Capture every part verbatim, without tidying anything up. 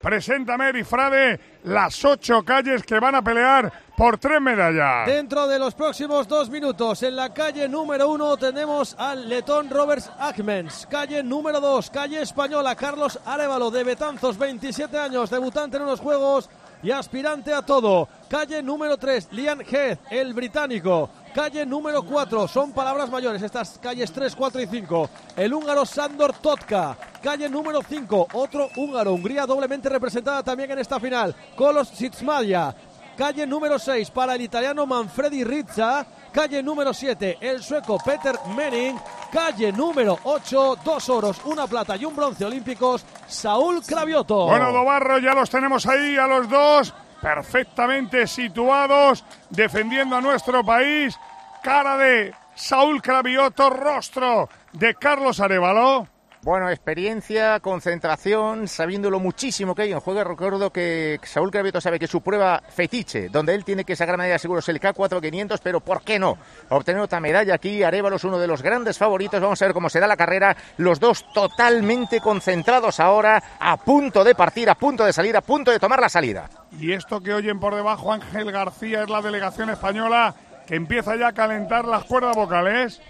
Preséntame, Erifrade, las ocho calles que van a pelear por tres medallas. Dentro de los próximos dos minutos, en la calle número uno tenemos al letón Roberts Akmens. Calle número dos, calle española, Carlos Arévalo, de Betanzos, veintisiete años, debutante en unos Juegos y aspirante a todo. Calle número tres, Liam Heath, el británico. Calle número cuatro, son palabras mayores estas calles tres, cuatro y cinco. El húngaro Sándor Totka. Calle número cinco, otro húngaro, Hungría doblemente representada también en esta final, Kolos Sitsmadia. Calle número seis para el italiano Manfredi Rizza. Calle número siete, el sueco Peter Menning. Calle número ocho, dos oros, una plata y un bronce olímpicos, Saúl Cravioto. Bueno, Dobarro, ya los tenemos ahí a los dos, perfectamente situados, defendiendo a nuestro país. Cara de Saúl Cravioto, rostro de Carlos Arévalo. Bueno, experiencia, concentración, sabiendo lo muchísimo que hay en juego. Recuerdo que Saúl Cravioto sabe que su prueba fetiche, donde él tiene que sacar medalla seguro, es el K cuatro quinientos, pero ¿por qué no obtener otra medalla aquí? Arévalo es uno de los grandes favoritos. Vamos a ver cómo se da la carrera. Los dos totalmente concentrados ahora, a punto de partir, a punto de salir, a punto de tomar la salida. Y esto que oyen por debajo, Ángel García, es la delegación española que empieza ya a calentar las cuerdas vocales.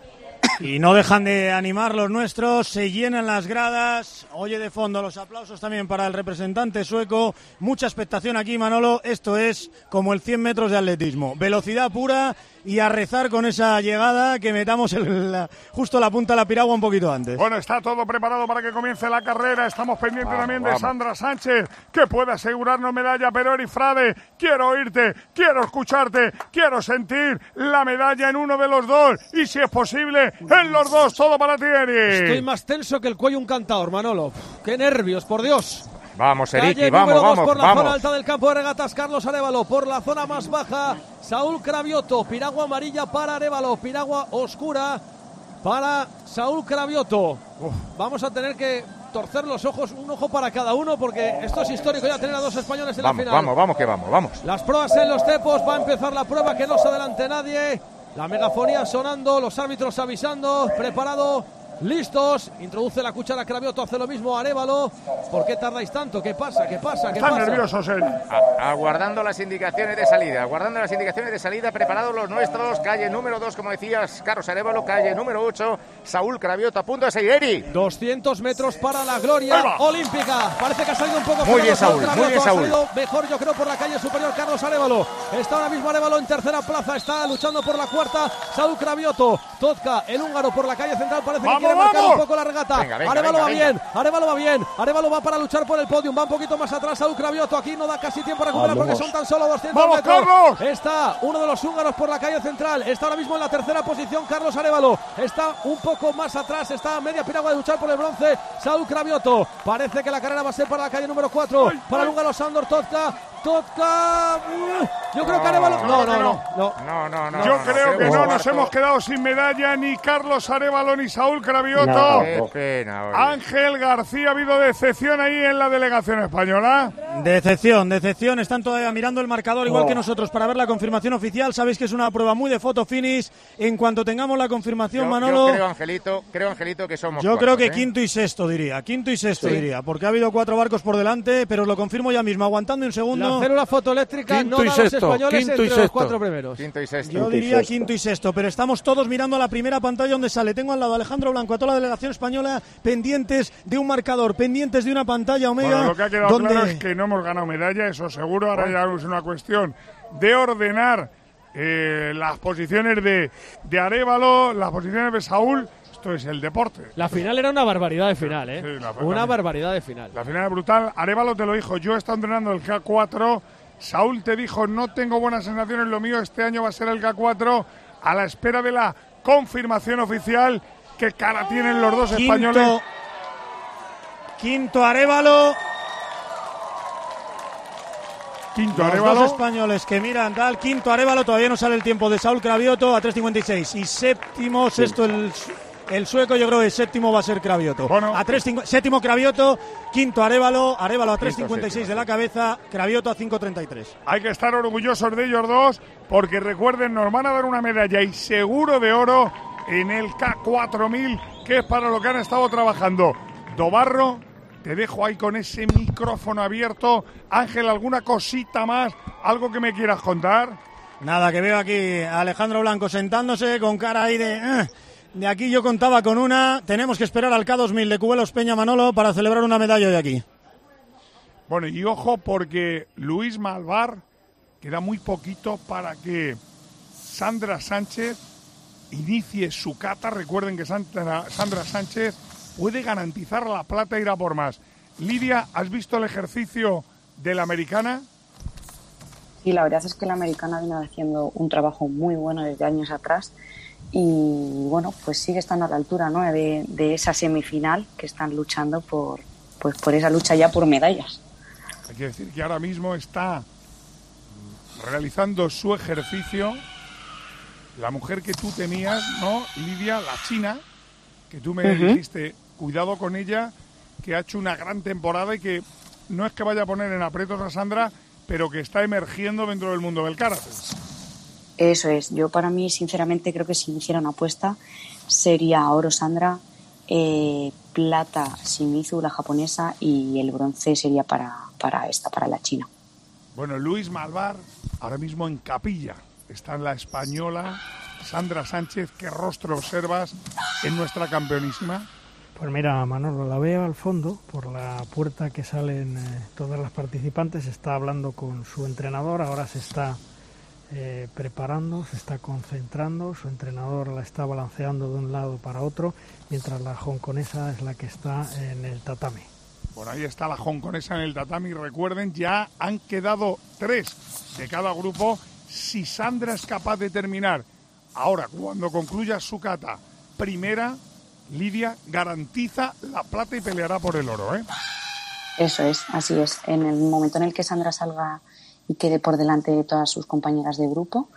Y no dejan de animar los nuestros, se llenan las gradas, oye de fondo los aplausos también para el representante sueco, mucha expectación aquí, Manolo. Esto es como el cien metros de atletismo, velocidad pura y a rezar con esa llegada, que metamos el, la, justo la punta de la piragua un poquito antes. Bueno, está todo preparado para que comience la carrera, estamos pendientes vamos, también de vamos. Sandra Sánchez, que puede asegurarnos medalla, pero Erifrade, quiero oírte, quiero escucharte, quiero sentir la medalla en uno de los dos, y si es posible, en los dos, todo para ti, Eri. Estoy más tenso que el cuello un cantador, Manolo. Uf, ¡qué nervios, por Dios! Vamos, Eriki, Calle vamos, número dos vamos, por la vamos. zona alta del campo de regatas, Carlos Arévalo. Por la zona más baja, Saúl Cravioto. Piragua amarilla para Arévalo, piragua oscura para Saúl Cravioto. Uf, vamos a tener que torcer los ojos, un ojo para cada uno, porque esto es histórico ya tener a dos españoles en vamos, la final. Vamos, vamos, que vamos, vamos. Las pruebas en los cepos, va a empezar la prueba, que no se adelante nadie. La megafonía sonando, los árbitros avisando, preparado, listos. Introduce la cuchara Cravioto, hace lo mismo Arévalo. ¿Por qué tardáis tanto? ¿Qué pasa? ¿Qué pasa? ¿Qué Están pasa? nerviosos, Eri. A- aguardando las indicaciones de salida, aguardando las indicaciones de salida, preparados los nuestros. Calle número dos, como decías, Carlos Arévalo. Calle número ocho, Saúl Cravioto, a punto de seguir. Eri. doscientos metros para la gloria olímpica. Parece que ha salido un poco Muy bien, Saúl Saúl, Cravioto. muy bien, Saúl. Ha salido mejor, yo creo, por la calle superior Carlos Arévalo. Está ahora mismo Arévalo en tercera plaza, está luchando por la cuarta Saúl Cravioto. Totka, el húngaro, por la calle central, parece ¡Vamos, que quiere marcar vamos! un poco la regata. Venga, venga, Arévalo venga, va venga. bien, Arévalo va bien, Arévalo va para luchar por el podium, va un poquito más atrás Saúl Cravioto. Aquí no da casi tiempo a recuperar Vamos. porque son tan solo doscientos ¡Vamos, metros. Carlos! Está uno de los húngaros por la calle central, está ahora mismo en la tercera posición Carlos Arévalo, está un poco más atrás, está a media piragua de luchar por el bronce Saúl Cravioto. Parece que la carrera va a ser para la calle número cuatro, para el húngaro Sándor Totka. Totka, uh, yo creo que Arévalo. No, no, no, no. No, no, no. Yo no, creo no, que no, no, no, nos no, hemos quedado sin medalla ni Carlos Arévalo ni Saúl Cravioto. No. Qué pena, oye. Ángel García, ha habido decepción ahí en la delegación española. Decepción, decepción, están todavía mirando el marcador igual Oh. que nosotros para ver la confirmación oficial. Sabéis que es una prueba muy de foto finish. En cuanto tengamos la confirmación, Yo, Manolo, yo creo, Angelito, creo, Angelito, que somos yo cuatro, creo que ¿eh? quinto y sexto diría, quinto y sexto Sí. diría, porque ha habido cuatro barcos por delante, pero os lo confirmo ya mismo, aguantando un segundo. La célula fotoeléctrica Quinto no y da a los sexto, españoles quinto y entre los sexto. cuatro primeros. Quinto y sexto. Yo Quinto y diría sexto. quinto y sexto, pero estamos todos mirando a la primera pantalla donde sale. Tengo al lado a Alejandro Blanco, a toda la delegación española, pendientes de un marcador, pendientes de una pantalla Omega. Bueno, lo que ha quedado donde... claro es que no hemos ganado medalla, eso seguro. Ahora ya es una cuestión de ordenar eh, las posiciones de, de Arévalo, las posiciones de Saúl. Esto es el deporte. La final era una barbaridad de final, ¿eh? Sí, la- una la- barbaridad de final. La final es brutal. Arévalo te lo dijo, yo he estado entrenando el K cuatro. Saúl te dijo, no tengo buenas sensaciones, lo mío este año va a ser el K cuatro. A la espera de la confirmación oficial. ¿Qué cara tienen los dos Quinto, españoles? quinto Arévalo. Quinto Los Arévalo. dos españoles que miran tal. Quinto Arévalo, todavía no sale el tiempo de Saúl Cravioto a tres cincuenta y seis. Y séptimo, sexto el, el sueco, yo creo que el séptimo va a ser Cravioto. Bueno. A tres cincuenta, séptimo Cravioto, quinto Arévalo, Arévalo a tres cincuenta y seis séptimo, de la cabeza, Cravioto a cinco treinta y tres. Hay que estar orgullosos de ellos dos, porque recuerden, nos van a dar una medalla y seguro de oro en el K cuatro mil, que es para lo que han estado trabajando Dobarro, te dejo ahí con ese micrófono abierto. Ángel, ¿alguna cosita más? ¿Algo que me quieras contar? Nada, que veo aquí a Alejandro Blanco sentándose con cara ahí de... Eh, de aquí yo contaba con una. Tenemos que esperar al K dos mil de Cubelos Peña Manolo para celebrar una medalla de aquí. Bueno, y ojo porque Luis Malvar queda muy poquito para que Sandra Sánchez inicie su cata. Recuerden que Sandra, Sandra Sánchez puede garantizar la plata e ir a por más. Lidia, ¿has visto el ejercicio de la americana? Sí, la verdad es que la americana viene haciendo un trabajo muy bueno desde años atrás y bueno, pues sigue estando a la altura, ¿no?, de, de esa semifinal que están luchando por, pues por esa lucha ya por medallas. Hay que decir que ahora mismo está realizando su ejercicio la mujer que tú tenías, ¿no, Lidia? La china, que tú me uh-huh. dijiste, cuidado con ella, que ha hecho una gran temporada y que no es que vaya a poner en aprietos a Sandra, pero que está emergiendo dentro del mundo del karate. Eso es. Yo para mí, sinceramente, creo que si hiciera una apuesta sería oro Sandra, eh, plata Shimizu, la japonesa, y el bronce sería para, para esta, para la china. Bueno, Luis Malvar, ahora mismo en capilla. Está en la española Sandra Sánchez. ¿Qué rostro observas en nuestra campeonísima? Pues mira, Manolo, la veo al fondo, por la puerta que salen eh, todas las participantes. Está hablando con su entrenador, ahora se está eh, preparando, se está concentrando. Su entrenador la está balanceando de un lado para otro, mientras la hongkonesa es la que está en el tatami. Bueno, ahí está la hongkonesa en el tatami. Recuerden, ya han quedado tres de cada grupo. Si Sandra es capaz de terminar ahora, cuando concluya su kata, primera, Lidia garantiza la plata y peleará por el oro, ¿eh? Eso es, así es. En el momento en el que Sandra salga y quede por delante de todas sus compañeras de grupo,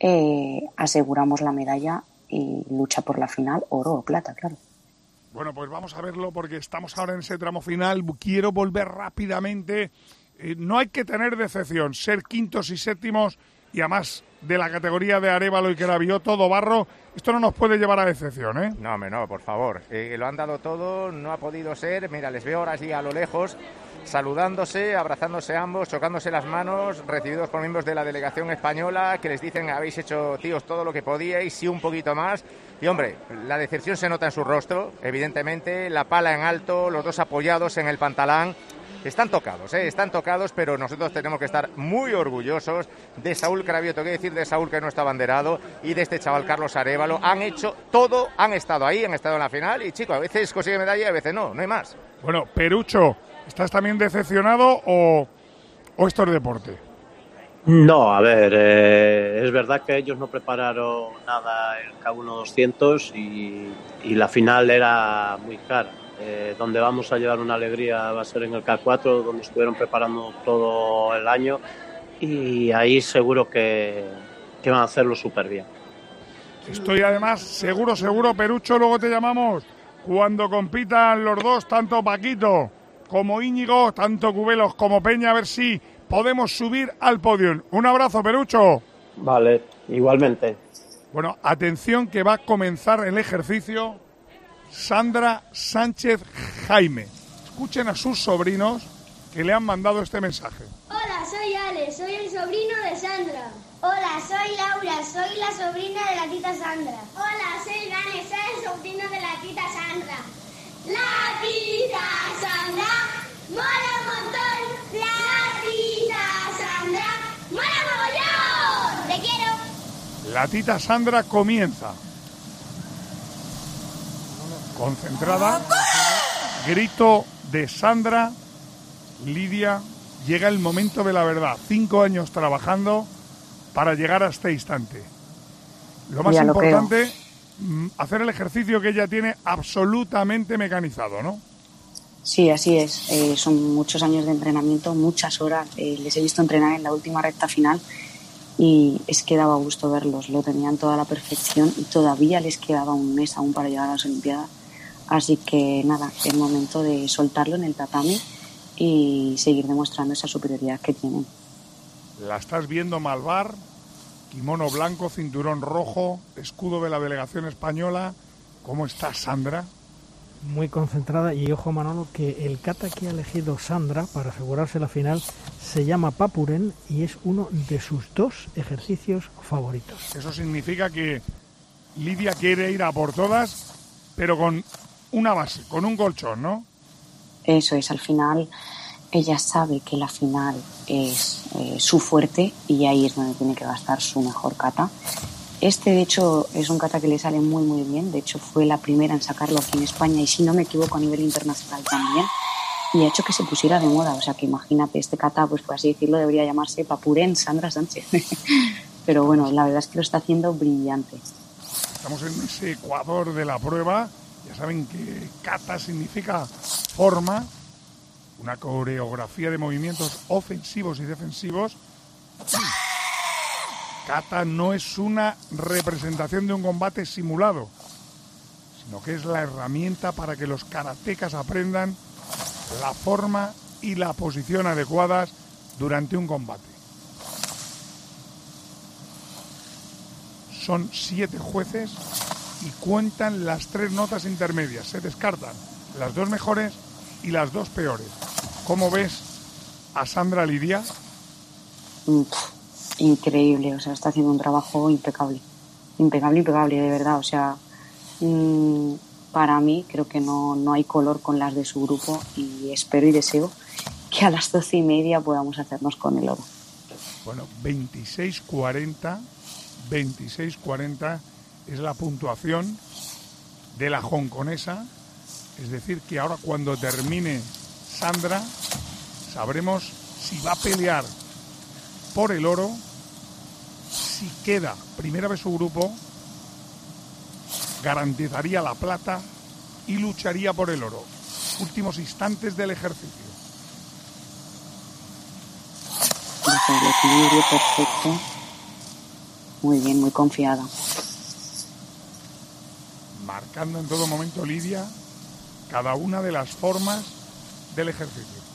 eh, aseguramos la medalla y lucha por la final, oro o plata, claro. Bueno, pues vamos a verlo porque estamos ahora en ese tramo final. Quiero volver rápidamente. Eh, no hay que tener decepción. Ser quintos y séptimos y además de la categoría de Arévalo y Cravioto, todo barro, esto no nos puede llevar a decepción, ¿eh? No, hombre, no, por favor. Eh, lo han dado todo, no ha podido ser. Mira, les veo ahora así a lo lejos, saludándose, abrazándose ambos, chocándose las manos, recibidos por miembros de la delegación española, que les dicen, habéis hecho, tíos, todo lo que podíais y un poquito más. Y, hombre, la decepción se nota en su rostro, evidentemente, la pala en alto, los dos apoyados en el pantalán. Están tocados, ¿eh? Están tocados, pero nosotros tenemos que estar muy orgullosos de Saúl Cravioto, qué decir de Saúl, que no está abanderado, y de este chaval Carlos Arévalo. Han hecho todo, han estado ahí, han estado en la final, y chicos, a veces consigue medalla y a veces no, no hay más. Bueno, Perucho, ¿estás también decepcionado o, o esto es deporte? No, a ver, eh, es verdad que ellos no prepararon nada en K uno doscientos y, y la final era muy cara. Eh, donde vamos a llevar una alegría va a ser en el K cuatro, donde estuvieron preparando todo el año, y ahí seguro que, que van a hacerlo súper bien. Estoy además seguro, seguro, Perucho, luego te llamamos cuando compitan los dos, tanto Paquito como Íñigo, tanto Cubelos como Peña, a ver si podemos subir al podio. Un abrazo, Perucho. Vale, igualmente. Bueno, atención que va a comenzar el ejercicio Sandra Sánchez Jaime. Escuchen a sus sobrinos que le han mandado este mensaje. Hola, soy Ale, soy el sobrino de Sandra. Hola, soy Laura, soy la sobrina de la tita Sandra. Hola, soy Gane, soy el sobrino de la tita Sandra. La tita Sandra, mola un montón. La tita Sandra, mola mogollón. Te quiero. La tita Sandra comienza. Concentrada, grito de Sandra. Lidia, llega el momento de la verdad. Cinco años trabajando para llegar a este instante. Lo más ya importante, lo hacer el ejercicio que ella tiene absolutamente mecanizado, ¿no? Sí, así es. Eh, son muchos años de entrenamiento, muchas horas. Eh, les he visto entrenar en la última recta final y es que daba gusto verlos. Lo tenían toda a la perfección y todavía les quedaba un mes aún para llegar a las Olimpiadas. Así que nada, es momento de soltarlo en el tatami y seguir demostrando esa superioridad que tienen. La estás viendo Malvar, kimono blanco, cinturón rojo, escudo de la delegación española. ¿Cómo está Sandra? muy concentrada. Y ojo, Manolo, que el kata que ha elegido Sandra para asegurarse la final se llama Papuren y es uno de sus dos ejercicios favoritos. Eso significa que Lidia quiere ir a por todas, pero con una base, con un colchón, ¿no? Eso es, al final ella sabe que la final es eh, su fuerte y ahí es donde tiene que gastar su mejor kata. Este, de hecho, es un kata que le sale muy, muy bien. De hecho, fue la primera en sacarlo aquí en España y, si no me equivoco, a nivel internacional también. Y ha hecho que se pusiera de moda. O sea, que imagínate, este kata, pues por así decirlo, debería llamarse Papuren Sandra Sánchez. Pero bueno, la verdad es que lo está haciendo brillante. Estamos en ese ecuador de la prueba. Ya saben que kata significa forma, una coreografía de movimientos ofensivos y defensivos. Kata no es una representación de un combate simulado, sino que es la herramienta para que los karatecas aprendan la forma y la posición adecuadas durante un combate. Son siete jueces y cuentan las tres notas intermedias. Se descartan las dos mejores y las dos peores. ¿Cómo ves a Sandra Lidia? Increíble, o sea, está haciendo un trabajo impecable. Impecable, impecable, de verdad. O sea, mmm, para mí creo que no, no hay color con las de su grupo y espero y deseo que a las doce y media podamos hacernos con el oro. Bueno, veintiséis cuarenta, veintiséis cuarenta es la puntuación de la hongkonesa. Es decir, que ahora cuando termine Sandra sabremos si va a pelear por el oro, si queda primera vez su grupo, garantizaría la plata y lucharía por el oro. Últimos instantes del ejercicio. El equilibrio perfecto. Muy bien, muy confiada. Marcando en todo momento Lidia cada una de las formas del ejercicio.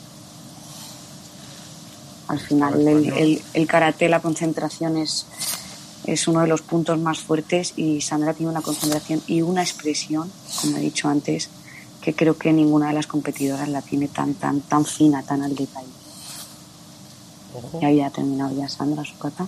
Al final el, el, el karate, la concentración es, es uno de los puntos más fuertes y Sandra tiene una concentración y una expresión, como he dicho antes, que creo que ninguna de las competidoras la tiene tan tan tan fina, tan al detalle. Ojo. Ya había terminado ya Sandra su kata.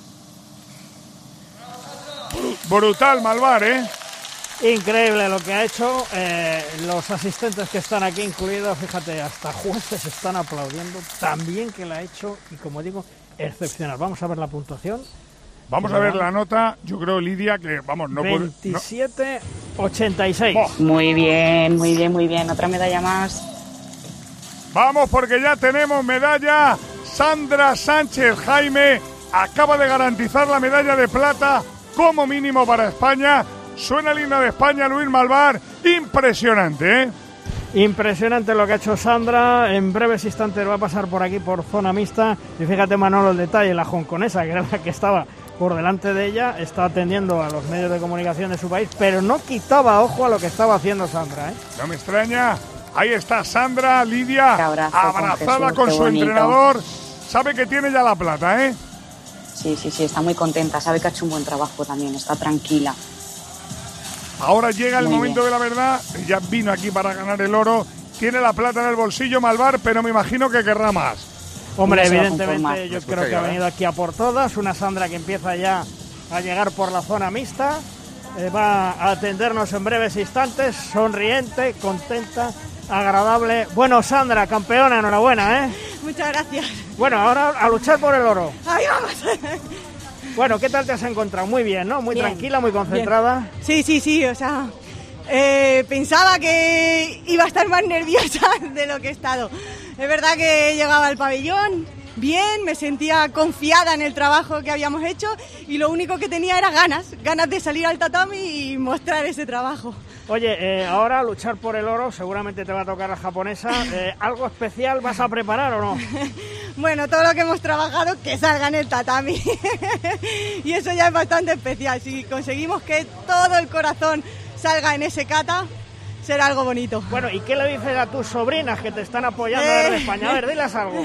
Brutal Malvar, ¿eh? Increíble lo que ha hecho. Eh, los asistentes que están aquí incluidos, fíjate, hasta jueces están aplaudiendo tan bien que la ha hecho y, como digo, excepcional. Vamos a ver la puntuación. Vamos a ver la nota. Yo creo, Lidia, que vamos, no puede. veintisiete ochenta y seis. Oh. Muy bien, muy bien, muy bien. Otra medalla más. Vamos, porque ya tenemos medalla. Sandra Sánchez Jaime acaba de garantizar la medalla de plata como mínimo para España. Suena el himno de España, Luis Malvar. Impresionante, ¿eh? Impresionante lo que ha hecho Sandra. En breves instantes va a pasar por aquí por zona mixta. Y fíjate, Manolo, el detalle, la hongkonesa, que era la que estaba por delante de ella, está atendiendo a los medios de comunicación de su país, pero no quitaba ojo a lo que estaba haciendo Sandra, ¿eh? No me extraña. Ahí está Sandra, Lidia, abrazo, abrazada con, con su bonito. entrenador. Sabe que tiene ya la plata, ¿eh? Sí, sí, sí, está muy contenta. Sabe que ha hecho un buen trabajo también, está tranquila. Ahora llega el Muy momento bien. de la verdad. Ella vino aquí para ganar el oro. Tiene la plata en el bolsillo, Malvar, pero me imagino que querrá más. Hombre, No se va a evidentemente conformar. yo Me creo escucha que ha ya, venido aquí a por todas. Una Sandra que empieza ya a llegar por la zona mixta. Eh, va a atendernos en breves instantes. Sonriente, contenta, agradable. Bueno, Sandra, campeona, enhorabuena, ¿eh? Muchas gracias. Bueno, ahora a luchar por el oro. Ahí vamos. Bueno, ¿qué tal te has encontrado? Muy bien, ¿no? Muy Bien, tranquila, muy concentrada. Bien. Sí, sí, sí, o sea, eh, pensaba que iba a estar más nerviosa de lo que he estado. Es verdad que llegaba al pabellón bien, me sentía confiada en el trabajo que habíamos hecho y lo único que tenía era ganas, ganas de salir al tatami y mostrar ese trabajo. Oye, eh, ahora a luchar por el oro, seguramente te va a tocar la japonesa. Eh, ¿Algo especial vas a preparar o no? Bueno, todo lo que hemos trabajado, que salga en el tatami. Y eso ya es bastante especial. Si conseguimos que todo el corazón salga en ese kata, será algo bonito. Bueno, ¿y qué le dices a tus sobrinas que te están apoyando Eh. desde España? A ver, diles algo.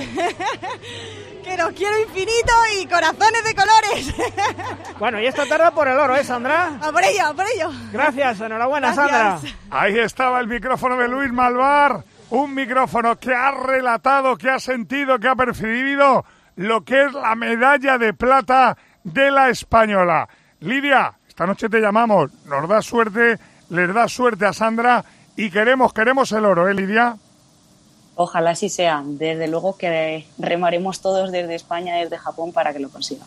Que los quiero infinito y corazones de colores. Bueno, y esta tarde por el oro, ¿eh, Sandra? A por ello, a por ello. Gracias, enhorabuena, Gracias. Sandra. Ahí estaba el micrófono de Luis Malvar, un micrófono que ha relatado, que ha sentido, que ha percibido lo que es la medalla de plata de la española. Lidia, esta noche te llamamos, nos da suerte, les da suerte a Sandra y queremos, queremos el oro, ¿eh, Lidia? Ojalá así sea. Desde luego que remaremos todos desde España, desde Japón, para que lo consigan.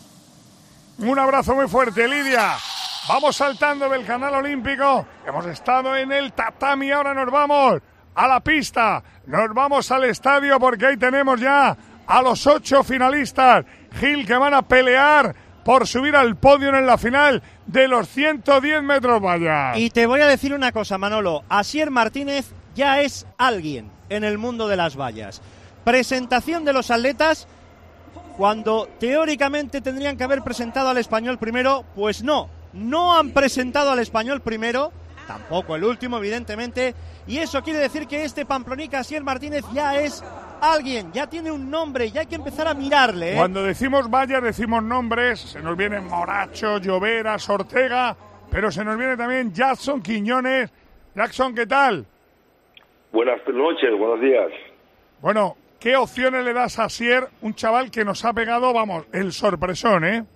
Un abrazo muy fuerte, Lidia. Vamos saltando del canal olímpico. Hemos estado en el tatami, ahora nos vamos a la pista. Nos vamos al estadio porque ahí tenemos ya a los ocho finalistas, Gil, que van a pelear por subir al podio en la final de los ciento diez metros vallas. Y te voy a decir una cosa, Manolo. Asier Martínez ya es alguien en el mundo de las vallas. Presentación de los atletas, cuando teóricamente tendrían que haber presentado al español primero, pues no, no han presentado al español primero, tampoco el último, evidentemente, y eso quiere decir que este pamplonica Asier Martínez ya es alguien, ya tiene un nombre, ya hay que empezar a mirarle, ¿eh? Cuando decimos vallas decimos nombres, se nos vienen Moracho, Lloveras, Ortega, pero se nos viene también Jackson Quiñones. Jackson, ¿qué tal? Buenas noches, buenos días. Bueno, ¿qué opciones le das a Asier, un chaval que nos ha pegado, vamos, el sorpresón, eh?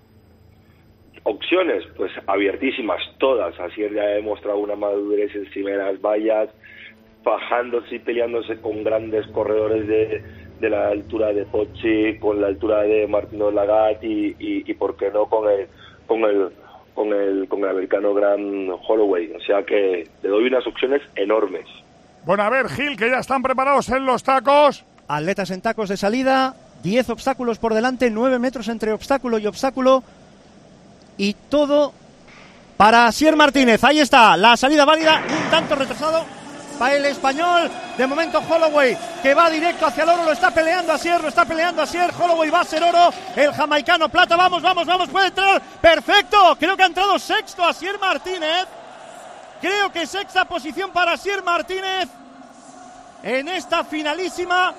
Opciones, pues abiertísimas todas. Asier ya ha demostrado una madurez encima de las vallas, bajándose y peleándose con grandes corredores de, de la altura de Pochi, con la altura de Martino Lagat y, y, y por qué no con el con el con el con el americano Graham Holloway. O sea que le doy unas opciones enormes. Bueno, a ver, Gil, que ya están preparados en los tacos. Atletas en tacos de salida, diez obstáculos por delante, nueve metros entre obstáculo y obstáculo. Y todo para Asier Martínez. Ahí está, la salida válida, un tanto retrasado para el español. De momento Holloway, que va directo hacia el oro, lo está peleando Asier, lo está peleando Asier. Holloway va a ser oro, el jamaicano plata. Vamos, vamos, vamos, puede entrar. Perfecto, creo que ha entrado sexto Asier Martínez. Creo que sexta posición para Asier Martínez en esta finalísima,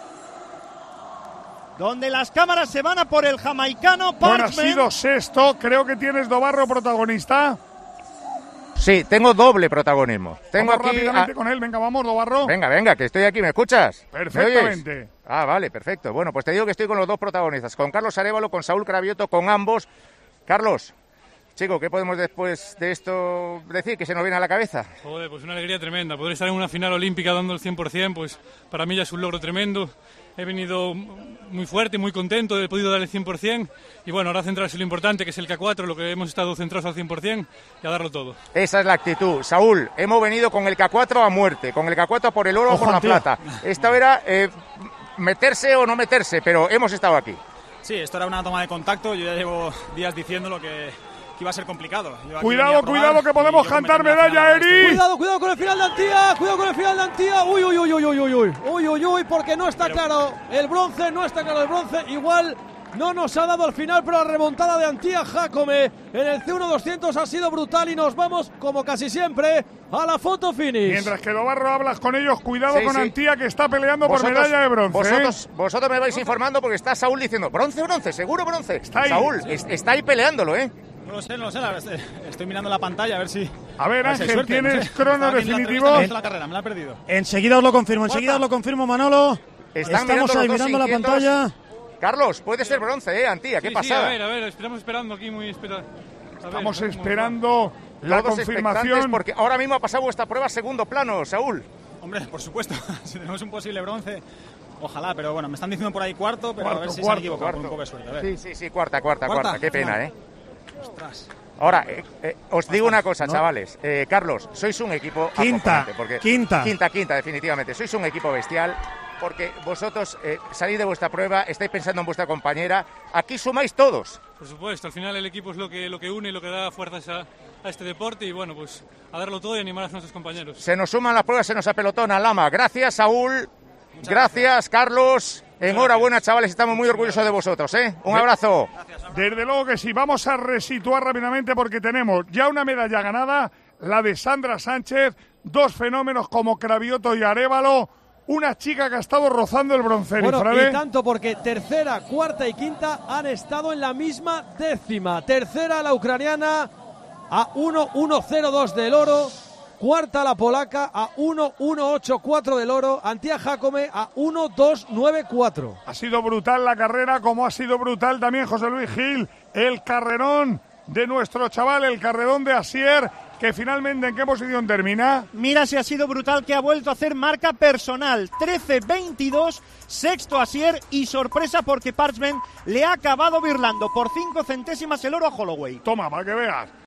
donde las cámaras se van a por el jamaicano Parchment. Bueno, ha sido sexto, creo que tienes Dobarro protagonista. Sí, tengo doble protagonismo. Tengo vamos aquí rápidamente a... con él, venga, vamos, Dobarro. Venga, venga, que estoy aquí, ¿me escuchas? Perfectamente. ¿Me oyes? Ah, vale, perfecto. Bueno, pues te digo que estoy con los dos protagonistas, con Carlos Arévalo, con Saúl Cravioto, con ambos. Carlos, chico, ¿qué podemos después de esto decir que se nos viene a la cabeza? Joder, pues una alegría tremenda. Poder estar en una final olímpica dando el cien por ciento, pues para mí ya es un logro tremendo. He venido muy fuerte, muy contento, he podido dar el cien por ciento. Y bueno, ahora centrarse en lo importante, que es el K cuatro, lo que hemos estado centrados al cien por ciento, y a darlo todo. Esa es la actitud. Saúl, hemos venido con el K cuatro a muerte, con el K cuatro por el oro o por la plata. Esto era eh, meterse o no meterse, pero hemos estado aquí. Sí, esto era una toma de contacto. Yo ya llevo días diciendo lo que... iba a ser complicado. Cuidado, cuidado, que podemos cantar medalla, Eri. Cuidado, cuidado con el final de Antía, cuidado con el final de Antía. Uy, uy, uy, uy, uy, uy, uy, uy, uy, uy, porque no está claro el bronce, no está claro el bronce. Igual no nos ha dado al final, pero la remontada de Antía Jácome en el C uno doscientos ha sido brutal y nos vamos, como casi siempre, a la foto finish. Mientras que Dobarro hablas con ellos, cuidado Sí, con sí. Antía, que está peleando Vosotros- por medalla de bronce. Vosotros, ¿eh? vosotros me vais informando porque está Saúl diciendo bronce, bronce, seguro bronce. Está ahí. Saúl, es- está ahí peleándolo, ¿eh? No lo sé, no lo sé, la verdad, estoy, estoy mirando la pantalla a ver si... A ver, si hay Ángel, suerte, ¿tienes no sé. crono Estaba viendo la definitivo? entrevista, me he visto la carrera, me la he perdido. Enseguida os lo confirmo, enseguida os lo confirmo, Manolo. Están Estamos mirando ahí los dos mirando la inquietos. pantalla. Carlos, puede ser bronce, ¿eh, Antía? ¿Qué Sí, sí, pasada? a ver, a ver, estamos esperando aquí muy... Espera. A ver, Estamos a ver cómo esperando la Todos expectantes confirmación. porque ahora mismo ha pasado vuestra prueba a segundo plano, Saúl. Hombre, por supuesto, si tenemos un posible bronce, ojalá, pero bueno, me están diciendo por ahí cuarto, pero Cuarto, a ver si cuarto, se han equivocado con cuarto. un poco de suerte. A ver. Sí, sí, sí, cuarta, cuarta, cuarta. ¿Cuarta? Qué pena, Final. ¿eh? Ostras. Ahora, eh, eh, os digo una cosa, chavales. Eh, Carlos, sois un equipo Quinta, acojonante, porque quinta. Quinta, quinta, definitivamente. Sois un equipo bestial porque vosotros eh, salís de vuestra prueba, estáis pensando en vuestra compañera. Aquí sumáis todos. Por supuesto, al final el equipo es lo que, lo que une y lo que da fuerzas a, a este deporte y bueno, pues a darlo todo y animar a nuestros compañeros. Se nos suman las pruebas, se nos apelotona Lama. Gracias, Saúl. Gracias, Carlos. Enhorabuena, chavales. Estamos muy orgullosos de vosotros, ¿eh? Un abrazo. Desde luego que sí, vamos a resituar rápidamente porque tenemos ya una medalla ganada, la de Sandra Sánchez, dos fenómenos como Cravioto y Arévalo, una chica que ha estado rozando el bronce. Bueno, Frade. y tanto porque tercera, cuarta y quinta han estado en la misma décima. Tercera la ucraniana a uno uno cero dos del oro. Cuarta la polaca a uno uno ocho cuatro del oro. Antía Jacome a uno dos nueve cuatro. Ha sido brutal la carrera, como ha sido brutal también José Luis Gil, el carrerón de nuestro chaval, el carrerón de Asier, que finalmente ¿en qué posición termina? Mira si ha sido brutal, que ha vuelto a hacer marca personal. trece veintidós, sexto Asier y sorpresa porque Parchment le ha acabado birlando por cinco centésimas el oro a Holloway. Toma, para que veas.